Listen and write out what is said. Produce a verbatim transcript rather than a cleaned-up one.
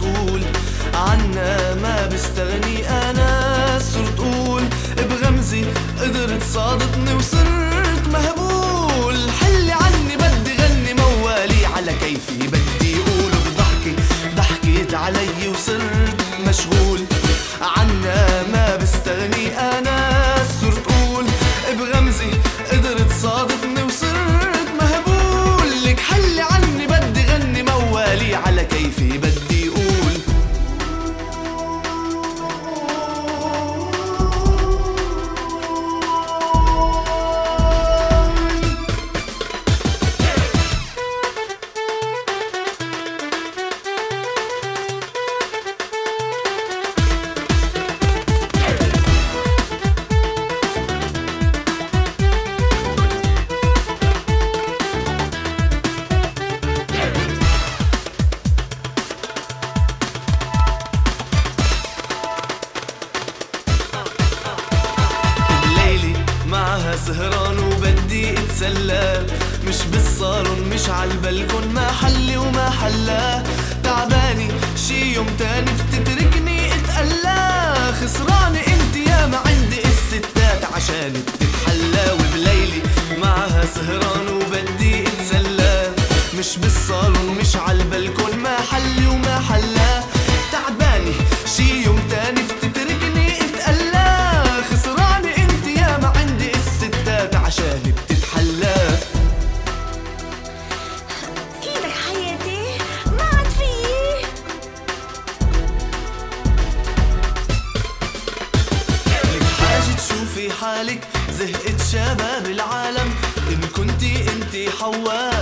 مشغول عنا ما بستغني أنا. صرت قول بغمزي قدرت صادتني وصرت مهبول. حلي عني بدي غني موالي على كيفي بدي قول. بضحكي ضحكت علي وصرت مشغول عنا ما بستغني أنا. صرت قول بغمزي قدرت صادتني وصرت مهبول. لك حلي عني بدي غني موالي على كيفي بدي قول. سهران وبدي اتسلى مش بالصالون مش عالبلكون ما حلي وما حلا. تعباني شي يوم تاني بتتركني اتقلا. خسراني انت يا ما عندي الستات عشان بتتحلى. وبليلي معها سهران وبدي اتسلى مش بالصالون مش عالبلكون ما حلي وما حلا. تعباني شي يوم تاني بتتركني اتقلا. خسراني انت يا ما عندي عشان بتتحلى. ايدك حياتي ما عاد فيي. لك حاجة تشوفي حالك زهقت شباب العالم. إن كنتي انتي حواء